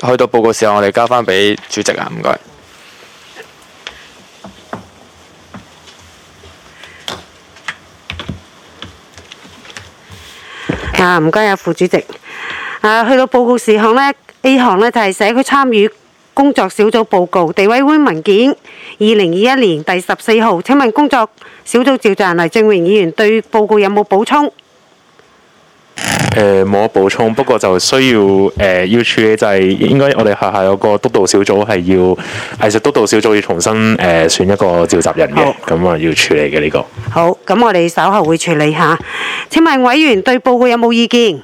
去到報告時候，我哋交翻俾主席啊，唔該。 唔該啊，副主席。去到報告事項呢 A 項呢就係社區參與工作小組報告，地委會文件2021年第14號。請問工作小組召集人黎正榮議員對報告有冇補充？ 冇乜補充，不過就需要要處理就係應該我哋學校有個督導小組係要藝術督導小組要重新選一個召集人嘅，咁啊要處理嘅呢個。 好，咁我哋稍後會處理下。請問委員對報告有冇意見？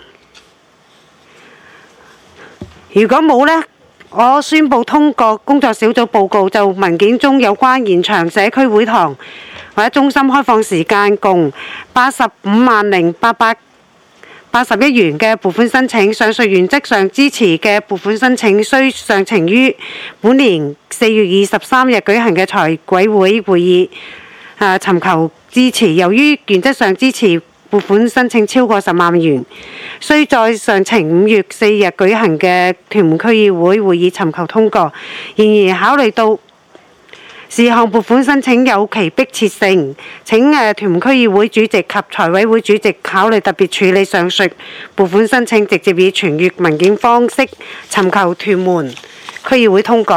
如果冇呢，我宣布通過工作小組報告，就文件中有關延長社區會堂或者中心開放時間共850881元嘅撥款申請，上述原則上支持嘅撥款申請須上呈於本年4月23日舉行嘅財委會會議尋求支持。由於原則上支持撥款申請超過10萬元，須在上呈5月4日舉行嘅屯門區議會會議尋求通過。然而考慮到事項撥款申請有其迫切性，請屯門區議會主席及財委會主席考慮特別處理上述撥款申請，直接以傳閱文件方式尋求屯門區議會通過。